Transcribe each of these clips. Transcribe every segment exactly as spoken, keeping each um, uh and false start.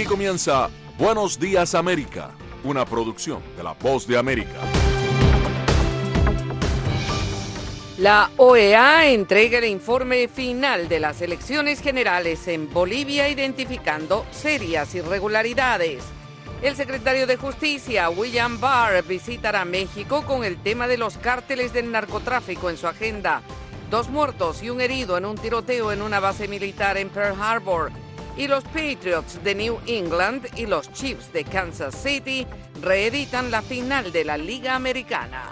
Aquí comienza Buenos Días América, una producción de La Voz de América. La O E A entrega el informe final de las elecciones generales en Bolivia, identificando serias irregularidades. El secretario de Justicia, William Barr, visitará México con el tema de los cárteles del narcotráfico en su agenda. Dos muertos y un herido en un tiroteo en una base militar en Pearl Harbor. Y los Patriots de New England y los Chiefs de Kansas City reeditan la final de la Liga Americana.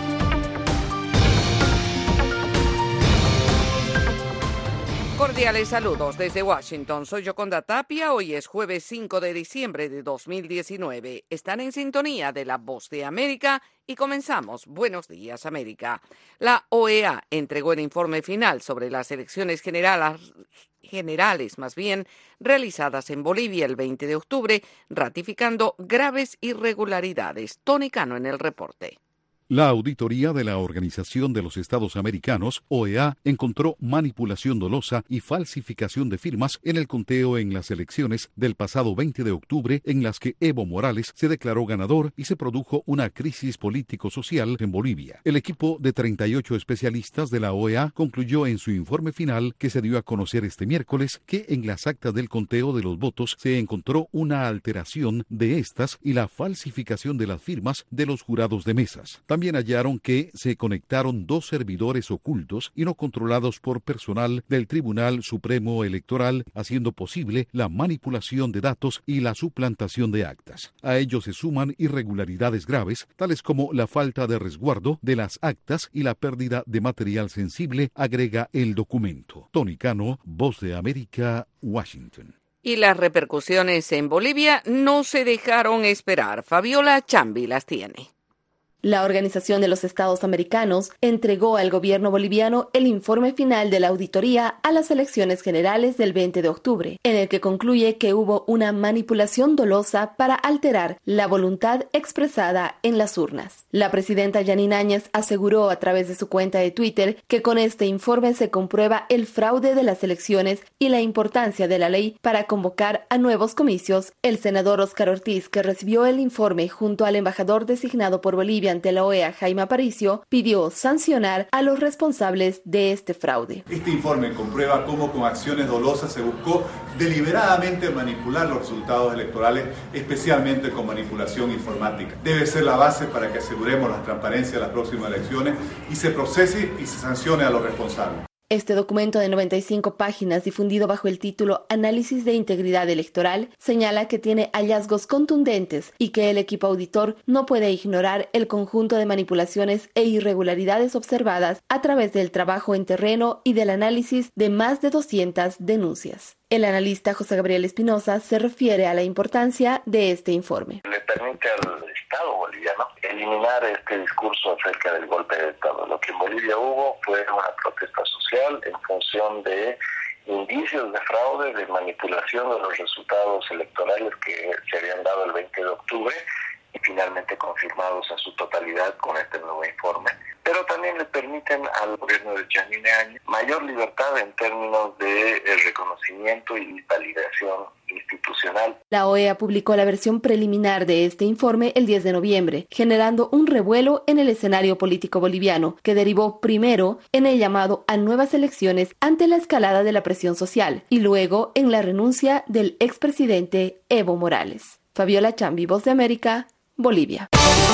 Cordiales saludos desde Washington. Soy Yoconda Tapia. Hoy es jueves cinco de diciembre de dos mil diecinueve. Están en sintonía de La Voz de América y comenzamos. Buenos días, América. La O E A entregó el informe final sobre las elecciones generales, generales más bien, realizadas en Bolivia el veinte de octubre, ratificando graves irregularidades. Tony Cano en el reporte. La auditoría de la Organización de los Estados Americanos, O E A, encontró manipulación dolosa y falsificación de firmas en el conteo en las elecciones del pasado veinte de octubre, en las que Evo Morales se declaró ganador y se produjo una crisis político-social en Bolivia. El equipo de treinta y ocho especialistas de la O E A concluyó en su informe final, que se dio a conocer este miércoles, que en las actas del conteo de los votos se encontró una alteración de estas y la falsificación de las firmas de los jurados de mesas. También hallaron que se conectaron dos servidores ocultos y no controlados por personal del Tribunal Supremo Electoral, haciendo posible la manipulación de datos y la suplantación de actas. A ello se suman irregularidades graves, tales como la falta de resguardo de las actas y la pérdida de material sensible, agrega el documento. Tony Cano, Voz de América, Washington. Y las repercusiones en Bolivia no se dejaron esperar. Fabiola Chambi las tiene. La Organización de los Estados Americanos entregó al gobierno boliviano el informe final de la auditoría a las elecciones generales del veinte de octubre, en el que concluye que hubo una manipulación dolosa para alterar la voluntad expresada en las urnas. La presidenta Yanine Áñez aseguró a través de su cuenta de Twitter que con este informe se comprueba el fraude de las elecciones y la importancia de la ley para convocar a nuevos comicios. El senador Óscar Ortiz, que recibió el informe junto al embajador designado por Bolivia ante la O E A, Jaime Aparicio, pidió sancionar a los responsables de este fraude. Este informe comprueba cómo con acciones dolosas se buscó deliberadamente manipular los resultados electorales, especialmente con manipulación informática. Debe ser la base para que aseguremos la transparencia de las próximas elecciones y se procese y se sancione a los responsables. Este documento de noventa y cinco páginas, difundido bajo el título Análisis de Integridad Electoral, señala que tiene hallazgos contundentes y que el equipo auditor no puede ignorar el conjunto de manipulaciones e irregularidades observadas a través del trabajo en terreno y del análisis de más de doscientas denuncias. El analista José Gabriel Espinosa se refiere a la importancia de este informe. Le permite al Estado boliviano eliminar este discurso acerca del golpe de Estado. Lo que en Bolivia hubo fue una protesta social en función de indicios de fraude, de manipulación de los resultados electorales que se habían dado el veinte de octubre y finalmente confirmados a su totalidad con este nuevo informe. Pero también le permiten al gobierno de Yanine Áñez mayor libertad en términos de eh, reconocimiento y validación institucional. La O E A publicó la versión preliminar de este informe el diez de noviembre, generando un revuelo en el escenario político boliviano, que derivó primero en el llamado a nuevas elecciones ante la escalada de la presión social y luego en la renuncia del expresidente Evo Morales. Fabiola Chambi, Voz de América, Bolivia.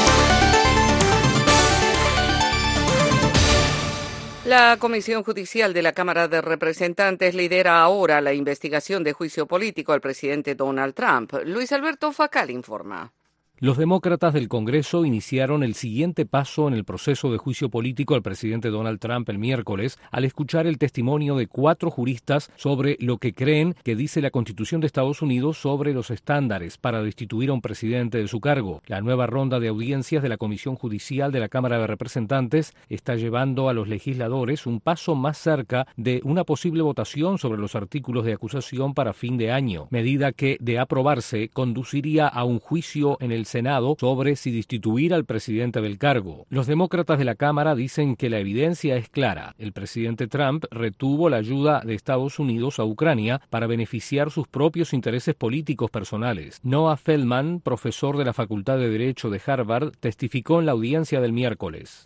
La Comisión Judicial de la Cámara de Representantes lidera ahora la investigación de juicio político al presidente Donald Trump. Luis Alberto Facal informa. Los demócratas del Congreso iniciaron el siguiente paso en el proceso de juicio político al presidente Donald Trump el miércoles, al escuchar el testimonio de cuatro juristas sobre lo que creen que dice la Constitución de Estados Unidos sobre los estándares para destituir a un presidente de su cargo. La nueva ronda de audiencias de la Comisión Judicial de la Cámara de Representantes está llevando a los legisladores un paso más cerca de una posible votación sobre los artículos de acusación para fin de año, medida que, de aprobarse, conduciría a un juicio en el el Senado sobre si destituir al presidente del cargo. Los demócratas de la Cámara dicen que la evidencia es clara. El presidente Trump retuvo la ayuda de Estados Unidos a Ucrania para beneficiar sus propios intereses políticos personales. Noah Feldman, profesor de la Facultad de Derecho de Harvard, testificó en la audiencia del miércoles.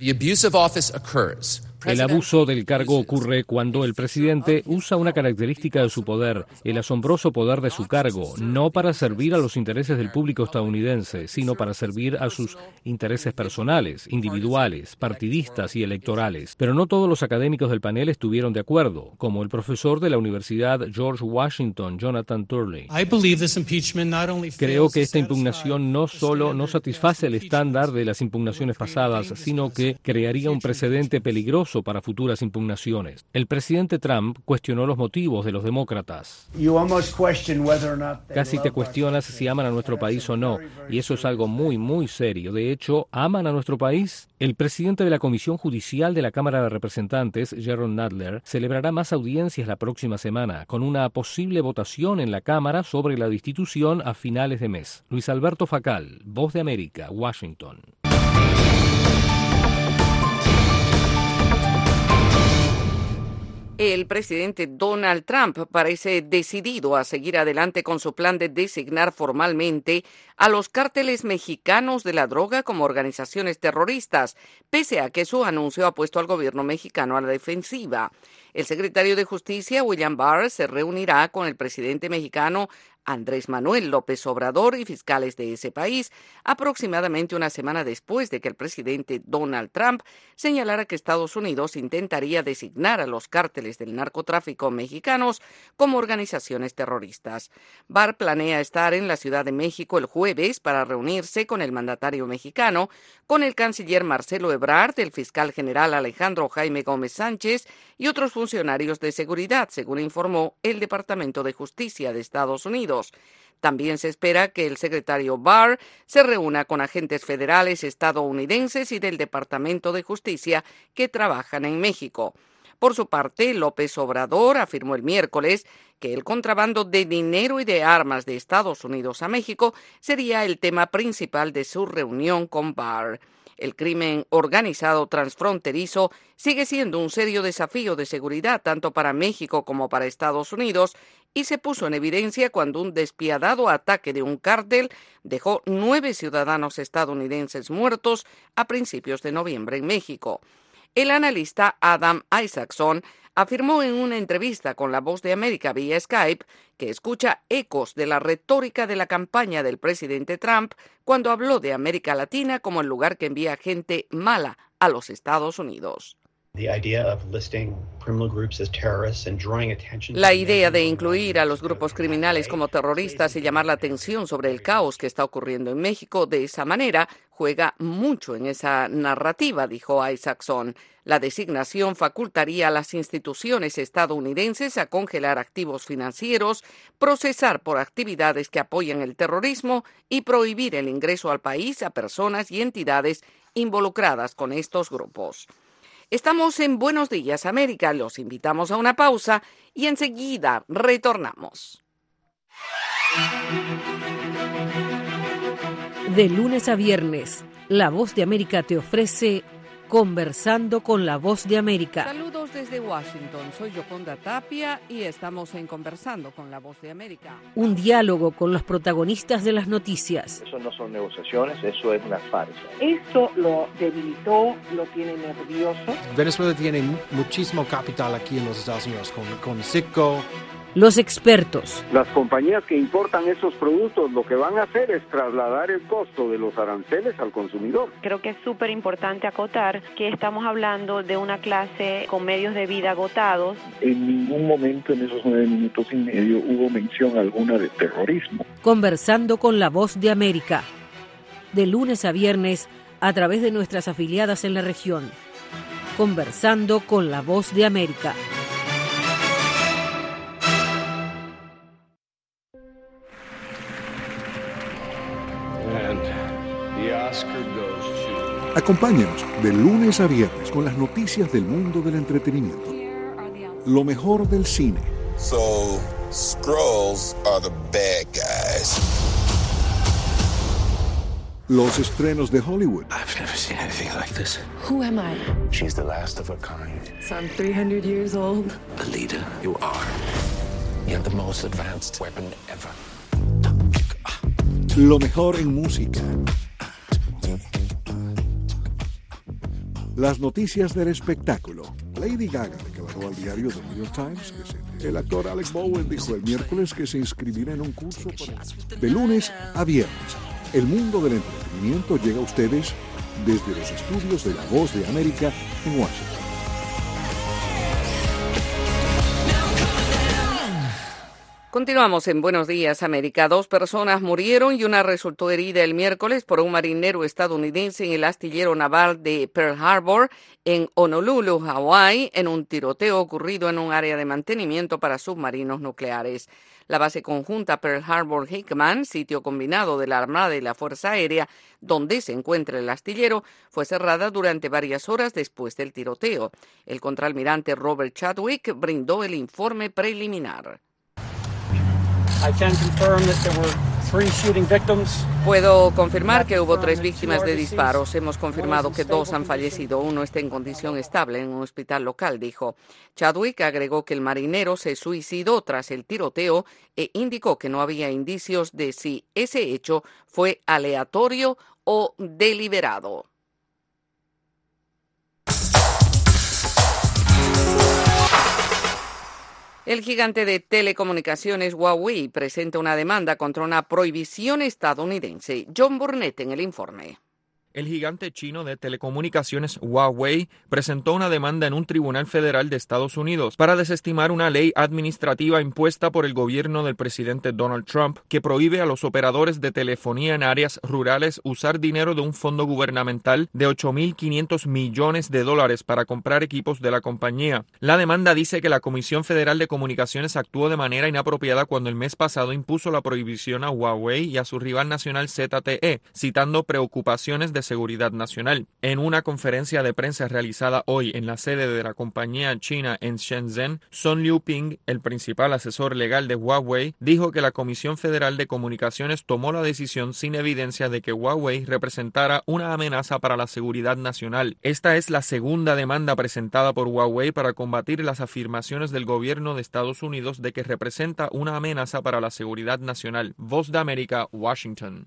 El abuso del cargo ocurre cuando el presidente usa una característica de su poder, el asombroso poder de su cargo, no para servir a los intereses del público estadounidense, sino para servir a sus intereses personales, individuales, partidistas y electorales. Pero no todos los académicos del panel estuvieron de acuerdo, como el profesor de la Universidad George Washington, Jonathan Turley. Creo que esta impugnación no solo no satisface el estándar de las impugnaciones pasadas, sino que crearía un precedente peligroso para futuras impugnaciones. El presidente Trump cuestionó los motivos de los demócratas. Casi te cuestionas si aman a nuestro país o no, y eso es algo muy, muy serio. De hecho, ¿aman a nuestro país? El presidente de la Comisión Judicial de la Cámara de Representantes, Jerrold Nadler, celebrará más audiencias la próxima semana, con una posible votación en la Cámara sobre la destitución a finales de mes. Luis Alberto Facal, Voz de América, Washington. El presidente Donald Trump parece decidido a seguir adelante con su plan de designar formalmente a los cárteles mexicanos de la droga como organizaciones terroristas, pese a que su anuncio ha puesto al gobierno mexicano a la defensiva. El secretario de Justicia, William Barr, se reunirá con el presidente mexicano Andrés Manuel López Obrador y fiscales de ese país, aproximadamente una semana después de que el presidente Donald Trump señalara que Estados Unidos intentaría designar a los cárteles del narcotráfico mexicanos como organizaciones terroristas. Barr planea estar en la Ciudad de México el jueves para reunirse con el mandatario mexicano, con el canciller Marcelo Ebrard, el fiscal general Alejandro Jaime Gómez Sánchez y otros funcionarios de seguridad, según informó el Departamento de Justicia de Estados Unidos. También se espera que el secretario Barr se reúna con agentes federales estadounidenses y del Departamento de Justicia que trabajan en México. Por su parte, López Obrador afirmó el miércoles que el contrabando de dinero y de armas de Estados Unidos a México sería el tema principal de su reunión con Barr. El crimen organizado transfronterizo sigue siendo un serio desafío de seguridad tanto para México como para Estados Unidos y se puso en evidencia cuando un despiadado ataque de un cártel dejó nueve ciudadanos estadounidenses muertos a principios de noviembre en México. El analista Adam Isaacson afirmó en una entrevista con La Voz de América vía Skype que escucha ecos de la retórica de la campaña del presidente Trump cuando habló de América Latina como el lugar que envía gente mala a los Estados Unidos. La idea de incluir a los grupos criminales como terroristas y llamar la atención sobre el caos que está ocurriendo en México de esa manera juega mucho en esa narrativa, dijo Isaacson. La designación facultaría a las instituciones estadounidenses a congelar activos financieros, procesar por actividades que apoyan el terrorismo y prohibir el ingreso al país a personas y entidades involucradas con estos grupos. Estamos en Buenos Días, América. Los invitamos a una pausa y enseguida retornamos. De lunes a viernes, La Voz de América te ofrece Conversando con La Voz de América. Saludos desde Washington. Soy Yoconda Tapia y estamos en Conversando con La Voz de América. Un diálogo con los protagonistas de las noticias. Eso no son negociaciones, eso es una farsa. Esto lo debilitó, lo tiene nervioso. Venezuela tiene muchísimo capital aquí en los Estados Unidos, con, con Citgo. Los expertos. Las compañías que importan esos productos lo que van a hacer es trasladar el costo de los aranceles al consumidor. Creo que es súper importante acotar que estamos hablando de una clase con medios de vida agotados. En ningún momento en esos nueve minutos y medio hubo mención alguna de terrorismo. Conversando con La Voz de América. De lunes a viernes a través de nuestras afiliadas en la región. Conversando con La Voz de América. Acompáñanos de lunes a viernes con las noticias del mundo del entretenimiento. Lo mejor del cine. So, Skrulls are the bad guys. los estrenos de Hollywood. I've never seen anything like this. Who am I? She's the last of her kind. So I'm three hundred years old. The leader you are. You're the most advanced weapon ever. Lo mejor en música. Las noticias del espectáculo. Lady Gaga declaró al diario The New York Times que se... El actor Alec Bowen dijo el miércoles que se inscribirá en un curso para... De lunes a viernes, el mundo del entretenimiento llega a ustedes desde los estudios de La Voz de América en Washington. Continuamos en Buenos Días, América. Dos personas murieron y una resultó herida el miércoles por un marinero estadounidense en el astillero naval de Pearl Harbor, en Honolulu, Hawái, en un tiroteo ocurrido en un área de mantenimiento para submarinos nucleares. La base conjunta Pearl Harbor-Hickman, sitio combinado de la Armada y la Fuerza Aérea, donde se encuentra el astillero, fue cerrada durante varias horas después del tiroteo. El contraalmirante Robert Chadwick brindó el informe preliminar. I can confirm that there were three shooting victims. Puedo confirmar que hubo tres víctimas de disparos. Hemos confirmado que dos han fallecido. Uno está en condición estable en un hospital local, dijo. Chadwick agregó que el marinero se suicidó tras el tiroteo e indicó que no había indicios de si ese hecho fue aleatorio o deliberado. El gigante de telecomunicaciones Huawei presenta una demanda contra una prohibición estadounidense. John Burnett en el informe. El gigante chino de telecomunicaciones Huawei presentó una demanda en un tribunal federal de Estados Unidos para desestimar una ley administrativa impuesta por el gobierno del presidente Donald Trump que prohíbe a los operadores de telefonía en áreas rurales usar dinero de un fondo gubernamental de ocho mil quinientos millones de dólares para comprar equipos de la compañía. La demanda dice que la Comisión Federal de Comunicaciones actuó de manera inapropiada cuando el mes pasado impuso la prohibición a Huawei y a su rival nacional Z T E, citando preocupaciones de seguridad nacional. En una conferencia de prensa realizada hoy en la sede de la compañía china en Shenzhen, Sun Liuping, el principal asesor legal de Huawei, dijo que la Comisión Federal de Comunicaciones tomó la decisión sin evidencia de que Huawei representara una amenaza para la seguridad nacional. Esta es la segunda demanda presentada por Huawei para combatir las afirmaciones del gobierno de Estados Unidos de que representa una amenaza para la seguridad nacional. Voz de América, Washington.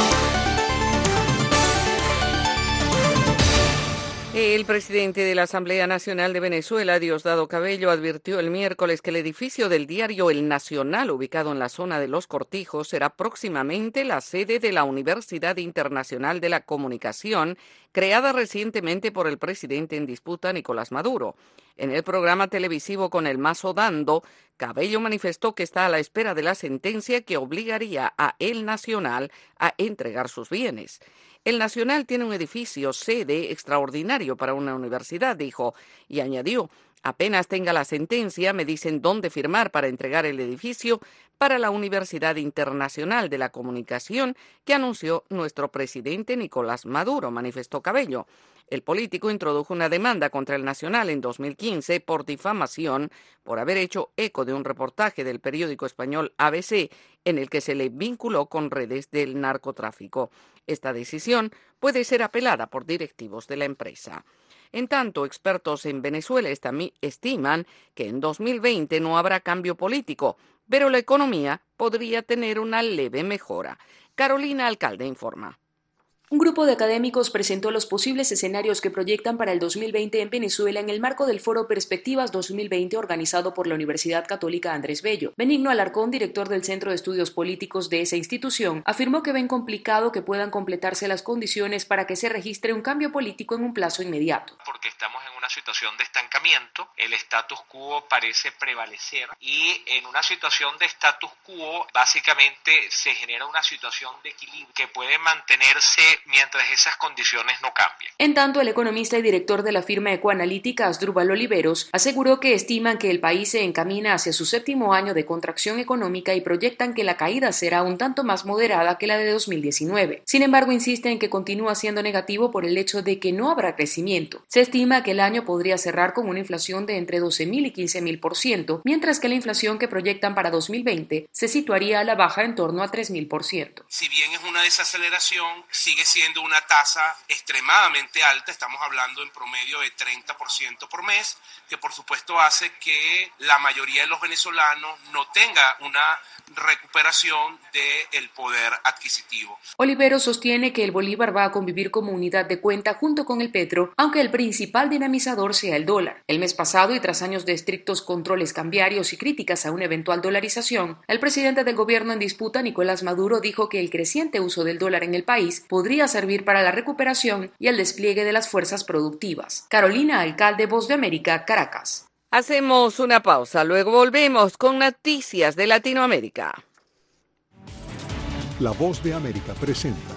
El presidente de la Asamblea Nacional de Venezuela, Diosdado Cabello, advirtió el miércoles que el edificio del diario El Nacional, ubicado en la zona de Los Cortijos, será próximamente la sede de la Universidad Internacional de la Comunicación, creada recientemente por el presidente en disputa, Nicolás Maduro. En el programa televisivo Con el Mazo Dando, Cabello manifestó que está a la espera de la sentencia que obligaría a El Nacional a entregar sus bienes. El Nacional tiene un edificio sede extraordinario para una universidad, dijo, y añadió, apenas tenga la sentencia me dicen dónde firmar para entregar el edificio para la Universidad Internacional de la Comunicación que anunció nuestro presidente Nicolás Maduro, manifestó Cabello. El político introdujo una demanda contra el Nacional en dos mil quince por difamación por haber hecho eco de un reportaje del periódico español A B C en el que se le vinculó con redes del narcotráfico. Esta decisión puede ser apelada por directivos de la empresa. En tanto, expertos en Venezuela estiman que en dos mil veinte no habrá cambio político, pero la economía podría tener una leve mejora. Carolina Alcalde informa. Un grupo de académicos presentó los posibles escenarios que proyectan para el dos mil veinte en Venezuela en el marco del Foro Perspectivas dos mil veinte organizado por la Universidad Católica Andrés Bello. Benigno Alarcón, director del Centro de Estudios Políticos de esa institución, afirmó que ven complicado que puedan completarse las condiciones para que se registre un cambio político en un plazo inmediato. Porque estamos en una situación de estancamiento, el status quo parece prevalecer y en una situación de status quo básicamente se genera una situación de equilibrio que puede mantenerse mientras esas condiciones no cambien. En tanto, el economista y director de la firma ecoanalítica Asdrúbal Oliveros aseguró que estiman que el país se encamina hacia su séptimo año de contracción económica y proyectan que la caída será un tanto más moderada que la de dos mil diecinueve. Sin embargo, insisten en que continúa siendo negativo por el hecho de que no habrá crecimiento. Se estima que el año podría cerrar con una inflación de entre doce mil y quince mil por ciento, mientras que la inflación que proyectan para dos mil veinte se situaría a la baja en torno a tres mil por ciento. Si bien es una desaceleración, sigue siendo una tasa extremadamente alta, estamos hablando en promedio de treinta por ciento por mes, que por supuesto hace que la mayoría de los venezolanos no tenga una recuperación del poder adquisitivo. Oliveros sostiene que el bolívar va a convivir como unidad de cuenta junto con el petro, aunque el principal dinamizador sea el dólar. El mes pasado, y tras años de estrictos controles cambiarios y críticas a una eventual dolarización, el presidente del gobierno en disputa, Nicolás Maduro, dijo que el creciente uso del dólar en el país podría servir para la recuperación y el despliegue de las fuerzas productivas. Carolina Alcalde, Voz de América, Caracas. Hacemos una pausa, luego volvemos con noticias de Latinoamérica. La Voz de América presenta.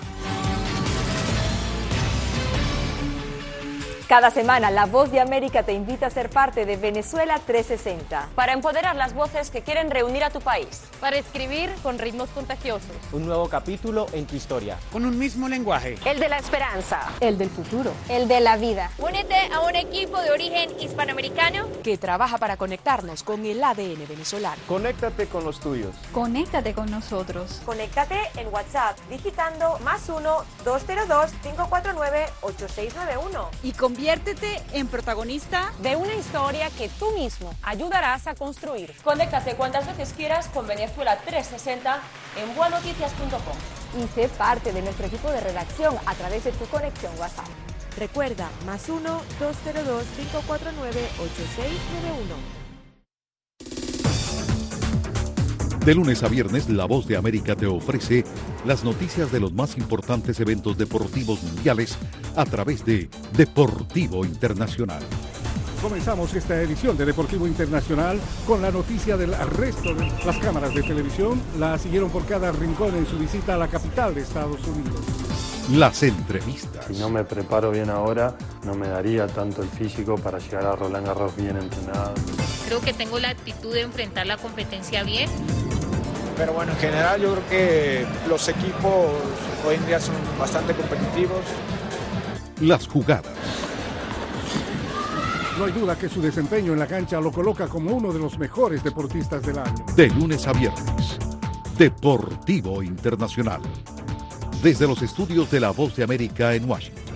Cada semana, La Voz de América te invita a ser parte de Venezuela trescientos sesenta. Para empoderar las voces que quieren reunir a tu país. Para escribir con ritmos contagiosos. Un nuevo capítulo en tu historia. Con un mismo lenguaje. El de la esperanza. El del futuro. El de la vida. Únete a un equipo de origen hispanoamericano que trabaja para conectarnos con el A D N venezolano. Conéctate con los tuyos. Conéctate con nosotros. Conéctate en WhatsApp digitando más uno, dos cero dos, cinco cuatro nueve, ocho seis nueve uno. Y con Conviértete en protagonista de una historia que tú mismo ayudarás a construir. Conéctate cuantas veces quieras con Venezuela trescientos sesenta en buenoticias punto com. Y sé parte de nuestro equipo de redacción a través de tu conexión WhatsApp. Recuerda, más uno, dos cero dos, cinco cuatro nueve, ocho seis nueve uno. De lunes a viernes, La Voz de América te ofrece las noticias de los más importantes eventos deportivos mundiales a través de Deportivo Internacional. Comenzamos esta edición de Deportivo Internacional con la noticia del arresto de las cámaras de televisión. La siguieron por cada rincón en su visita a la capital de Estados Unidos. Las entrevistas. Si no me preparo bien ahora, no me daría tanto el físico para llegar a Roland Garros bien entrenado. Creo que tengo la actitud de enfrentar la competencia bien. Pero bueno, en general yo creo que los equipos hoy en día son bastante competitivos. Las jugadas. No hay duda que su desempeño en la cancha lo coloca como uno de los mejores deportistas del año. De lunes a viernes, Deportivo Internacional. Desde los estudios de La Voz de América en Washington.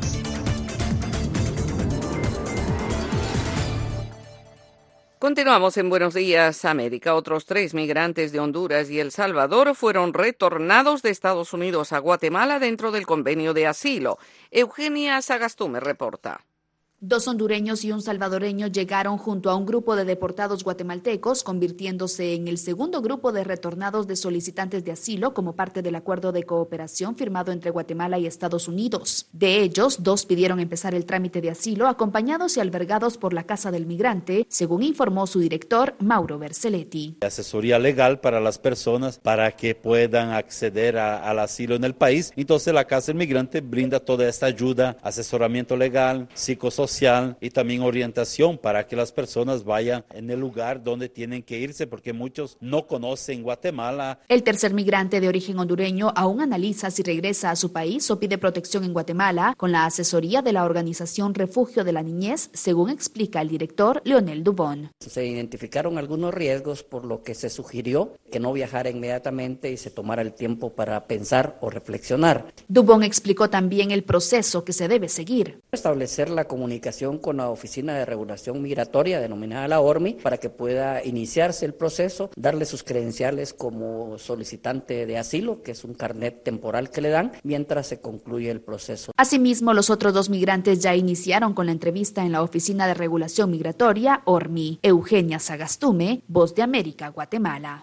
Continuamos en Buenos Días, América. Otros tres migrantes de Honduras y El Salvador fueron retornados de Estados Unidos a Guatemala dentro del convenio de asilo. Eugenia Sagastume reporta. Dos hondureños y un salvadoreño llegaron junto a un grupo de deportados guatemaltecos, convirtiéndose en el segundo grupo de retornados de solicitantes de asilo como parte del acuerdo de cooperación firmado entre Guatemala y Estados Unidos. De ellos, dos pidieron empezar el trámite de asilo acompañados y albergados por la Casa del Migrante, según informó su director, Mauro Berceletti. Asesoría legal para las personas para que puedan acceder a, al asilo en el país. Entonces la Casa del Migrante brinda toda esta ayuda, asesoramiento legal, psicosocial, y también orientación para que las personas vayan en el lugar donde tienen que irse, porque muchos no conocen Guatemala. El tercer migrante de origen hondureño aún analiza si regresa a su país o pide protección en Guatemala con la asesoría de la organización Refugio de la Niñez, según explica el director Leonel Dubón. Se identificaron algunos riesgos, por lo que se sugirió que no viajara inmediatamente y se tomara el tiempo para pensar o reflexionar. Dubón explicó también el proceso que se debe seguir. Establecer la comunicación con la Oficina de Regulación Migratoria, denominada la O R M I, para que pueda iniciarse el proceso, darle sus credenciales como solicitante de asilo, que es un carnet temporal que le dan, mientras se concluye el proceso. Asimismo, los otros dos migrantes ya iniciaron con la entrevista en la Oficina de Regulación Migratoria, O R M I. Eugenia Sagastume, Voz de América, Guatemala.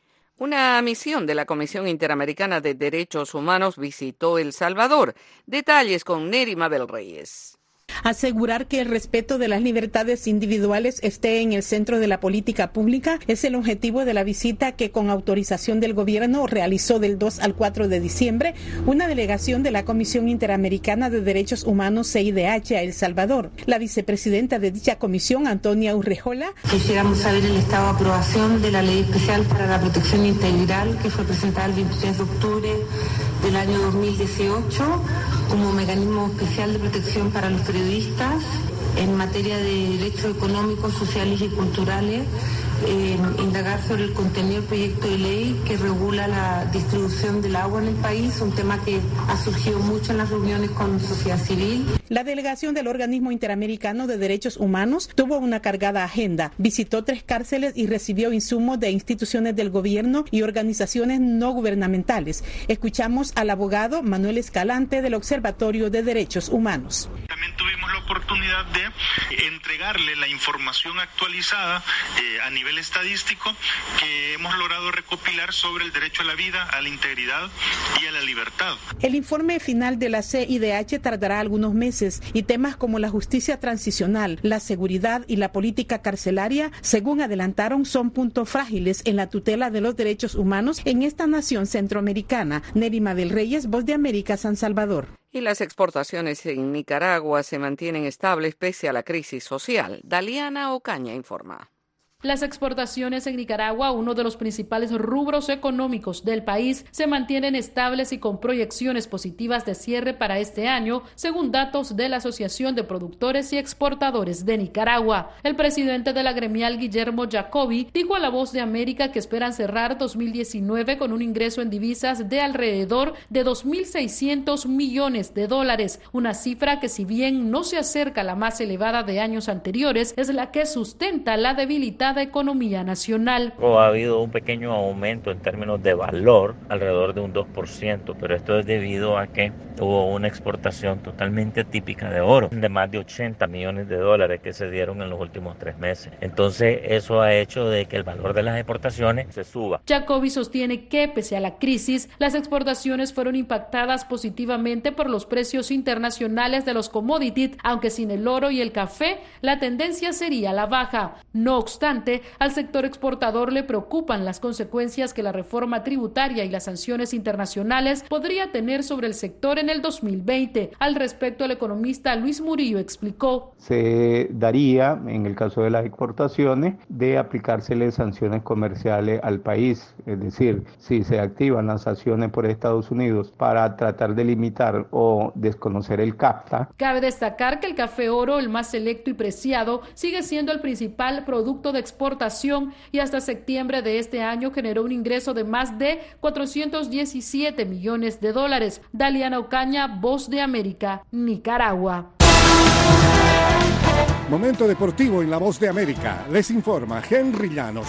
Una misión de la Comisión Interamericana de Derechos Humanos visitó El Salvador. Detalles con Neri Mabel Reyes. Asegurar que el respeto de las libertades individuales esté en el centro de la política pública es el objetivo de la visita que, con autorización del gobierno, realizó del dos al cuatro de diciembre una delegación de la Comisión Interamericana de Derechos Humanos C I D H a El Salvador. La vicepresidenta de dicha comisión, Antonia Urrejola. Quisiéramos saber el estado de aprobación de la Ley Especial para la Protección Integral que fue presentada el veintitrés de octubre del año dos mil dieciocho como mecanismo especial de protección para los periodistas en materia de derechos económicos, sociales y culturales eh, indagar sobre el contenido del proyecto de ley que regula la distribución del agua en el país, un tema que ha surgido mucho en las reuniones con sociedad civil. La delegación del Organismo Interamericano de Derechos Humanos tuvo una cargada agenda. Visitó tres cárceles y recibió insumos de instituciones del gobierno y organizaciones no gubernamentales. Escuchamos al abogado Manuel Escalante del Observatorio de Derechos Humanos. También tuvimos la oportunidad de entregarle la información actualizada eh, a nivel estadístico que hemos logrado recopilar sobre el derecho a la vida, a la integridad y a la libertad. El informe final de la C I D H tardará algunos meses y temas como la justicia transicional, la seguridad y la política carcelaria, según adelantaron, son puntos frágiles en la tutela de los derechos humanos en esta nación centroamericana. Nery Mabel Reyes, Voz de América, San Salvador. Y las exportaciones en Nicaragua se mantienen estables pese a la crisis social. Daliana Ocaña informa. Las exportaciones en Nicaragua, uno de los principales rubros económicos del país, se mantienen estables y con proyecciones positivas de cierre para este año, según datos de la Asociación de Productores y Exportadores de Nicaragua. El presidente de la gremial, Guillermo Jacobi, dijo a La Voz de América que esperan cerrar dos mil diecinueve con un ingreso en divisas de alrededor de dos mil seiscientos millones de dólares, una cifra que, si bien no se acerca a la más elevada de años anteriores, es la que sustenta la debilitada economía nacional. Ha habido un pequeño aumento en términos de valor, alrededor de un dos por ciento, pero esto es debido a que hubo una exportación totalmente atípica de oro, de más de ochenta millones de dólares que se dieron en los últimos tres meses. Entonces, eso ha hecho de que el valor de las exportaciones se suba. Jacobi sostiene que, pese a la crisis, las exportaciones fueron impactadas positivamente por los precios internacionales de los commodities, aunque sin el oro y el café, la tendencia sería la baja. No obstante, al sector exportador le preocupan las consecuencias que la reforma tributaria y las sanciones internacionales podría tener sobre el sector en el dos mil veinte. Al respecto, el economista Luis Murillo explicó. Se daría, en el caso de las exportaciones, de aplicársele sanciones comerciales al país. Es decir, si se activan las sanciones por Estados Unidos para tratar de limitar o desconocer el CAFTA. Cabe destacar que el café oro, el más selecto y preciado, sigue siendo el principal producto de exportación y hasta septiembre de este año generó un ingreso de más de cuatrocientos diecisiete millones de dólares. Daliana Ocaña, Voz de América, Nicaragua. Momento deportivo en La Voz de América. Les informa Henry Llanos.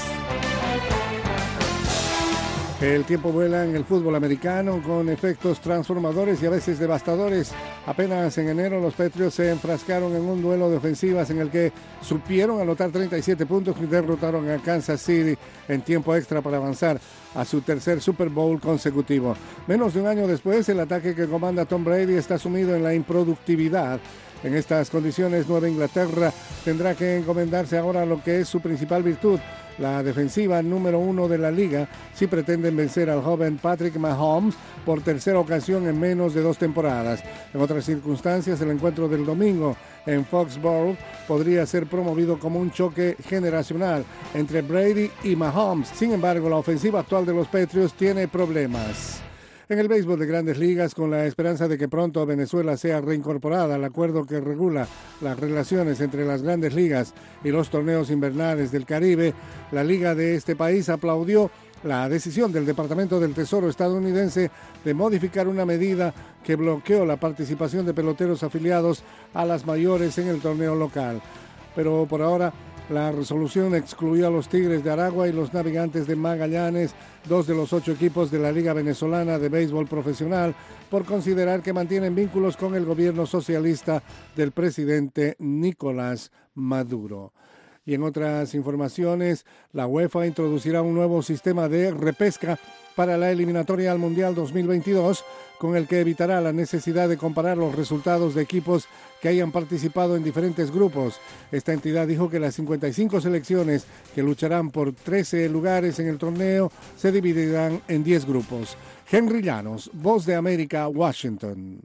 El tiempo vuela en el fútbol americano con efectos transformadores y a veces devastadores. Apenas en enero los Patriots se enfrascaron en un duelo de ofensivas en el que supieron anotar treinta y siete puntos y derrotaron a Kansas City en tiempo extra para avanzar a su tercer Super Bowl consecutivo. Menos de un año después, el ataque que comanda Tom Brady está sumido en la improductividad. En estas condiciones, Nueva Inglaterra tendrá que encomendarse ahora a lo que es su principal virtud, la defensiva número uno de la liga, si pretenden vencer al joven Patrick Mahomes por tercera ocasión en menos de dos temporadas. En otras circunstancias, el encuentro del domingo en Foxborough podría ser promovido como un choque generacional entre Brady y Mahomes. Sin embargo, la ofensiva actual de los Patriots tiene problemas. En el béisbol de Grandes Ligas, con la esperanza de que pronto Venezuela sea reincorporada al acuerdo que regula las relaciones entre las Grandes Ligas y los torneos invernales del Caribe, la liga de este país aplaudió la decisión del Departamento del Tesoro estadounidense de modificar una medida que bloqueó la participación de peloteros afiliados a las mayores en el torneo local. Pero por ahora, la resolución excluyó a los Tigres de Aragua y los Navegantes de Magallanes, dos de los ocho equipos de la Liga Venezolana de Béisbol Profesional, por considerar que mantienen vínculos con el gobierno socialista del presidente Nicolás Maduro. Y en otras informaciones, la UEFA introducirá un nuevo sistema de repesca para la eliminatoria al Mundial dos mil veintidós, con el que evitará la necesidad de comparar los resultados de equipos que hayan participado en diferentes grupos. Esta entidad dijo que las cincuenta y cinco selecciones que lucharán por trece lugares en el torneo se dividirán en diez grupos. Henry Llanos, Voz de América, Washington.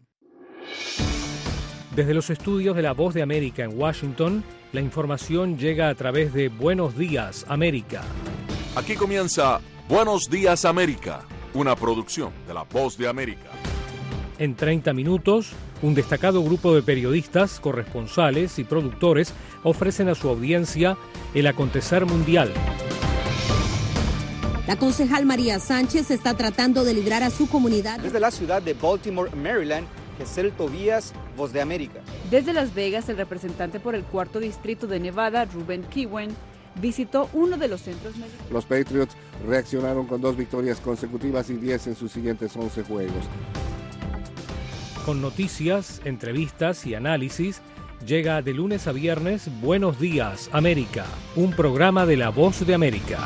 Desde los estudios de la Voz de América en Washington, la información llega a través de Buenos Días, América. Aquí comienza Buenos Días, América, una producción de la Voz de América. En treinta minutos, un destacado grupo de periodistas, corresponsales y productores ofrecen a su audiencia el acontecer mundial. La concejal María Sánchez está tratando de liderar a su comunidad. Desde la ciudad de Baltimore, Maryland, Gesel Tobías, Voz de América. Desde Las Vegas, el representante por el cuarto distrito de Nevada, Ruben Kiwen, visitó uno de los centros médicos. Los Patriots reaccionaron con dos victorias consecutivas y diez en sus siguientes once juegos. Con noticias, entrevistas y análisis, llega de lunes a viernes Buenos Días, América, un programa de La Voz de América.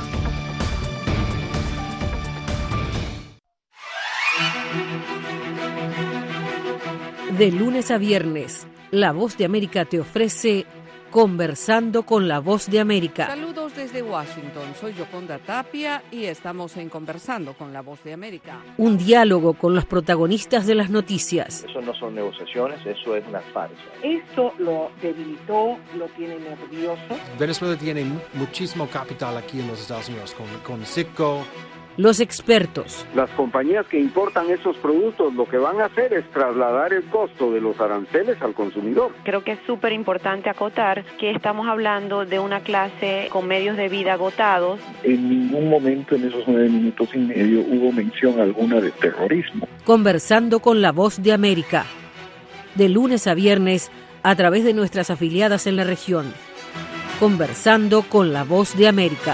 De lunes a viernes, La Voz de América te ofrece Conversando con La Voz de América. Saludos desde Washington, soy Yoconda Tapia y estamos en Conversando con La Voz de América. Un diálogo con los protagonistas de las noticias. Eso no son negociaciones, eso es una farsa. Esto lo debilitó, lo tiene nervioso. Venezuela tiene muchísimo capital aquí en los Estados Unidos, con, con Citgo. Los expertos. Las compañías que importan esos productos lo que van a hacer es trasladar el costo de los aranceles al consumidor. Creo que es súper importante acotar que estamos hablando de una clase con medios de vida agotados. En ningún momento en esos nueve minutos y medio hubo mención alguna de terrorismo. Conversando con La Voz de América. De lunes a viernes a través de nuestras afiliadas en la región. Conversando con La Voz de América.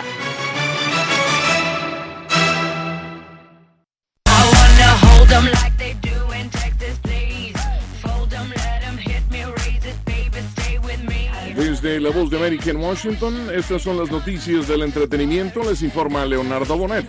Desde La Voz de América en Washington, estas son las noticias del entretenimiento. Les informa Leonardo Bonet.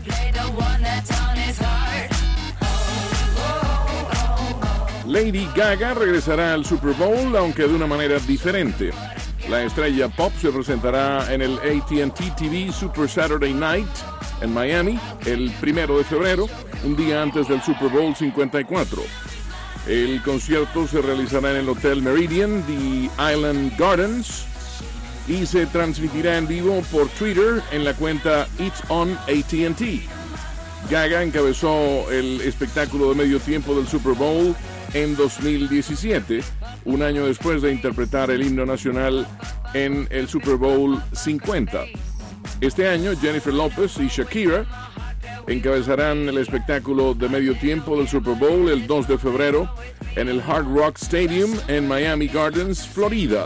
Lady Gaga regresará al Super Bowl, aunque de una manera diferente. La estrella pop se presentará en el A T and T T V Super Saturday Night en Miami el primero de febrero, un día antes del Super Bowl cincuenta y cuatro. El concierto se realizará en el Hotel Meridian, The Island Gardens, y se transmitirá en vivo por Twitter en la cuenta It's on A T and T. Gaga encabezó el espectáculo de medio tiempo del Super Bowl en dos mil diecisiete, un año después de interpretar el himno nacional en el Super Bowl cincuenta. Este año, Jennifer López y Shakira encabezarán el espectáculo de medio tiempo del Super Bowl el dos de febrero en el Hard Rock Stadium en Miami Gardens, Florida.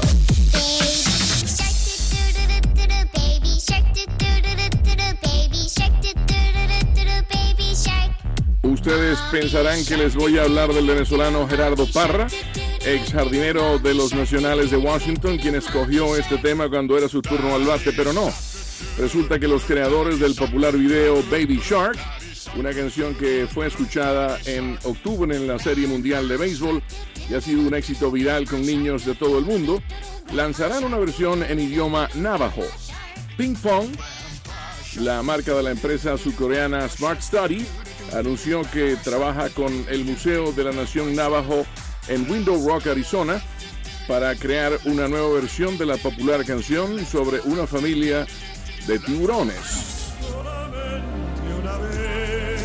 Ustedes pensarán que les voy a hablar del venezolano Gerardo Parra, ex jardinero de los Nacionales de Washington, quien escogió este tema cuando era su turno al bate, pero no. Resulta que los creadores del popular video Baby Shark, una canción que fue escuchada en octubre en la Serie Mundial de Béisbol y ha sido un éxito viral con niños de todo el mundo, lanzarán una versión en idioma navajo. Ping Pong, la marca de la empresa surcoreana Smart Study, anunció que trabaja con el Museo de la Nación Navajo en Window Rock, Arizona, para crear una nueva versión de la popular canción sobre una familia de tiburones. Una vez,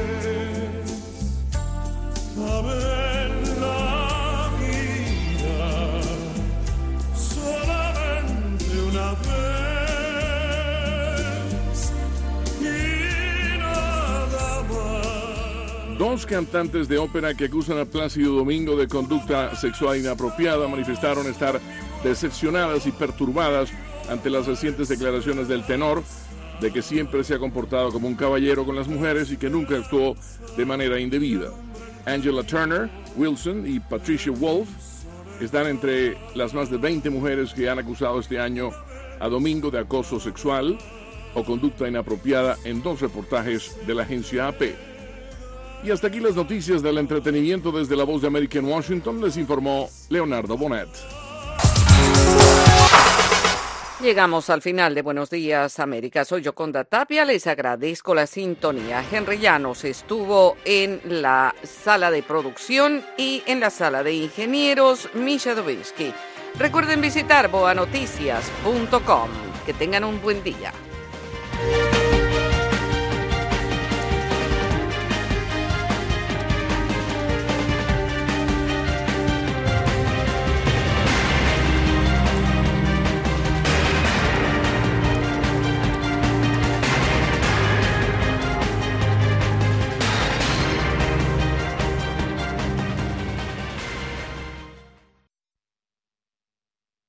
a ver la vida, solamente una vez y nada más. Dos cantantes de ópera que acusan a Plácido Domingo de conducta sexual inapropiada manifestaron estar decepcionadas y perturbadas ante las recientes declaraciones del tenor de que siempre se ha comportado como un caballero con las mujeres y que nunca actuó de manera indebida. Angela Turner, Wilson y Patricia Wolf están entre las más de veinte mujeres que han acusado este año a Domingo de acoso sexual o conducta inapropiada en dos reportajes de la agencia A P. Y hasta aquí las noticias del entretenimiento desde La Voz de América en Washington, les informó Leonardo Bonet. Llegamos al final de Buenos Días, América. Soy Yoconda Tapia, les agradezco la sintonía. Henry Llanos estuvo en la sala de producción y en la sala de ingenieros, Misha Dobinsky. Recuerden visitar boa noticias punto com. Que tengan un buen día.